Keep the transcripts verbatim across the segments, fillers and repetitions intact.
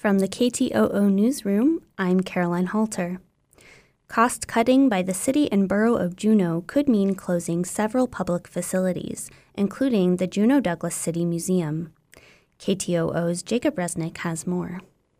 From the K T O O Newsroom, I'm Caroline Halter. Cost cutting by the city and borough of Juneau could mean closing several public facilities, including the Juneau Douglas City Museum. K T O O's Jacob Resnick has more.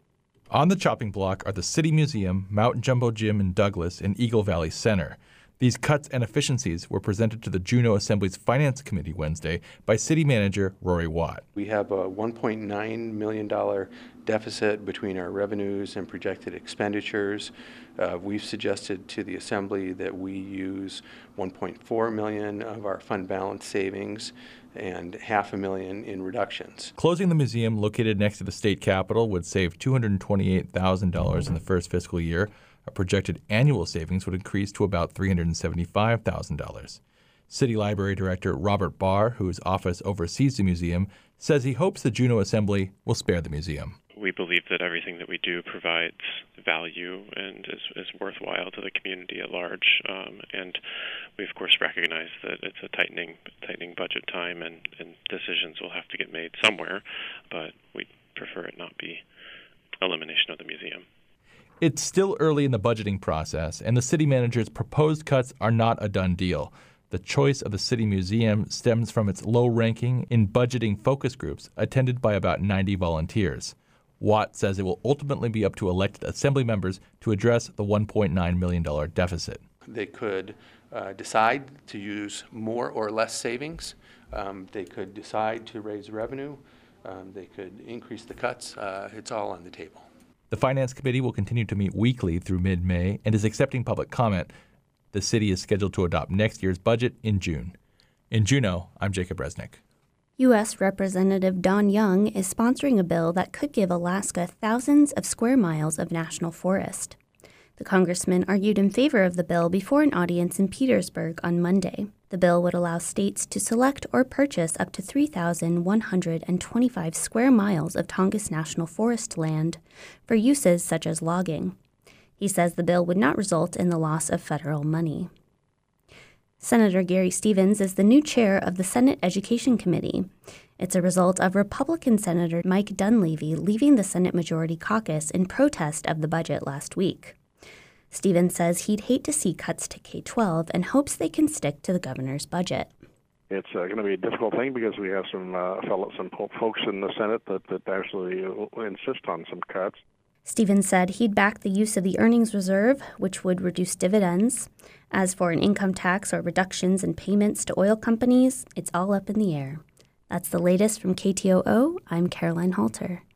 On the chopping block are the City Museum, Mountain Jumbo Gym in Douglas, and Eagle Valley Center. These cuts and efficiencies were presented to the Juneau Assembly's Finance Committee Wednesday by City Manager Rory Watt. We have a one point nine million dollars deficit between our revenues and projected expenditures. Uh, we've suggested to the Assembly that we use one point four million dollars of our fund balance savings and half a million in reductions. Closing the museum located next to the state capitol would save two hundred twenty-eight thousand dollars in the first fiscal year. A projected annual savings would increase to about three hundred seventy-five thousand dollars. City Library Director Robert Barr, whose office oversees the museum, says he hopes the Juneau Assembly will spare the museum. We believe that everything that we do provides value and is, is worthwhile to the community at large. Um, and we, of course, recognize that it's a tightening tightening budget time and, and decisions will have to get made somewhere, but we prefer it not be elimination of the museum. It's still early in the budgeting process, and the city manager's proposed cuts are not a done deal. The choice of the city museum stems from its low ranking in budgeting focus groups attended by about ninety volunteers. Watt says it will ultimately be up to elected assembly members to address the one point nine million dollars deficit. They could uh, decide to use more or less savings. Um, they could decide to raise revenue. Um, they could increase the cuts. Uh, it's all on the table. The Finance Committee will continue to meet weekly through mid-May and is accepting public comment. The city is scheduled to adopt next year's budget in June. In Juneau, I'm Jacob Resnick. U S Representative Don Young is sponsoring a bill that could give Alaska thousands of square miles of national forest. The congressman argued in favor of the bill before an audience in Petersburg on Monday. The bill would allow states to select or purchase up to three thousand one hundred twenty-five square miles of Tongass National Forest land for uses such as logging. He says the bill would not result in the loss of federal money. Senator Gary Stevens is the new chair of the Senate Education Committee. It's a result of Republican Senator Mike Dunleavy leaving the Senate Majority Caucus in protest of the budget last week. Stevens says he'd hate to see cuts to K twelve and hopes they can stick to the governor's budget. It's uh, going to be a difficult thing because we have some uh, fellow, some folks in the Senate that, that actually insist on some cuts. Stevens said he'd back the use of the earnings reserve, which would reduce dividends. As for an income tax or reductions in payments to oil companies, it's all up in the air. That's the latest from K T O O. I'm Caroline Halter.